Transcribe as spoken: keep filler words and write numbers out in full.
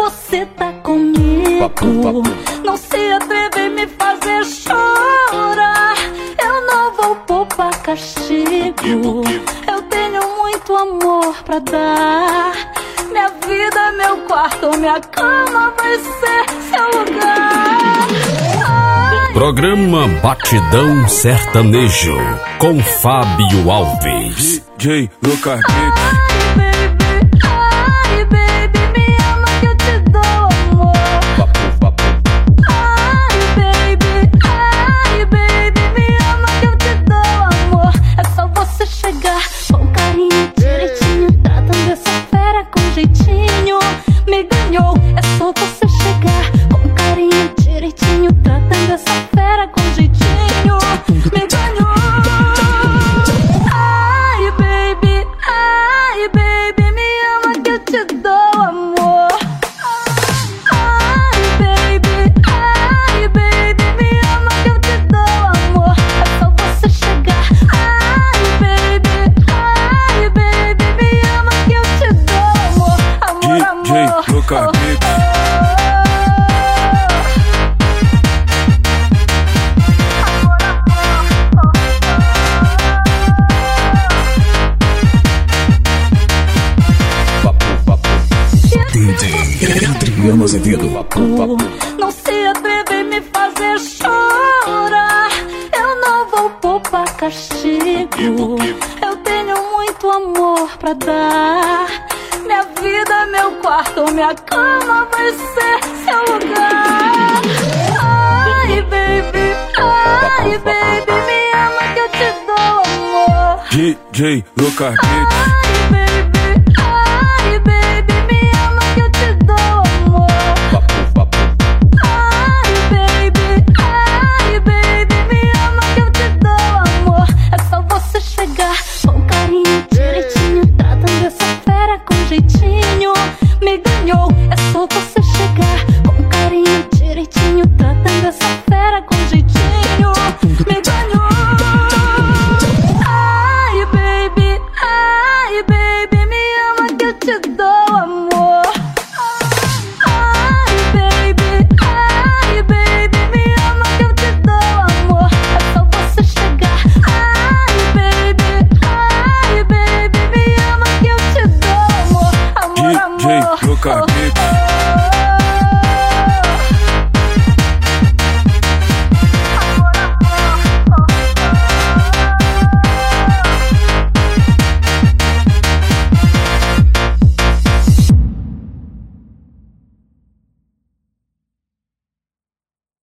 você tá comigo. Não se atreve a me fazer chorar. Eu não vou poupar castigo. Eu tenho muito amor pra dar. Minha vida, meu quarto, minha cama vai ser seu lugar. Ai, Programa Batidão Sertanejo com Fábio Alves. D J Lucas Beats. ai, baby, ai, baby, me ama que eu te dou amor. Ai, baby, ai, baby, me ama que eu te dou amor. É só você chegar com carinho direitinho, tratando essa fera com jeitinho. Me ganhou, é só você chegar com carinho direitinho, tratando essa fera com jeitinho. Me ganhou. Ai, baby, ai, baby, me ama que eu te dou amor. Ai, baby, ai, baby, me ama que eu te dou amor. É só você chegar. Ai, baby, ai, baby, me ama que eu te dou amor. Amor, amor. D J Lucas Beats. D J Adriano Azevedo. Não se atreve a me fazer chorar. Eu não vou poupar castigo. Eu tenho muito amor pra dar. Minha vida, meu quarto, minha cama vai ser seu lugar. Ai, baby, ai, baby, me ama que eu te dou amor. D J Lucas Beats. Ai, baby, ai, baby, me ama que eu te dou amor. Ai, baby, ai, baby, me ama que eu te dou amor. É só você chegar com carinho direitinho, tratando essa fera com jeitinho. Me ganhou, é só você chegar com carinho direitinho, tratando essa fera com jeitinho. Me ganhou. Ai, baby, ai, baby, me ama que eu te dou amor. Ai, baby, ai, baby, me ama que eu te dou amor. É só você chegar. Ai, baby, ai, baby, me ama que eu te dou amor. Amor, D J amor. Lucas Beats.